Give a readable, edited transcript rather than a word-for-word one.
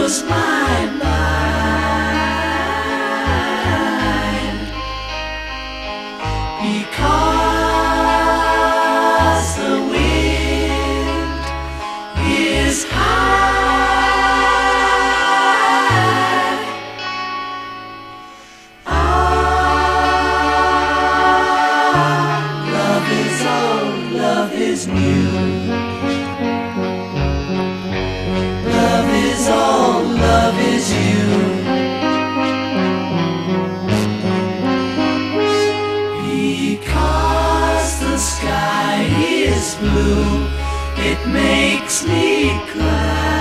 blows my mind, because the wind is high. Love is old, love is new. Love is all, love is you. Because the sky is blue, it makes me cry.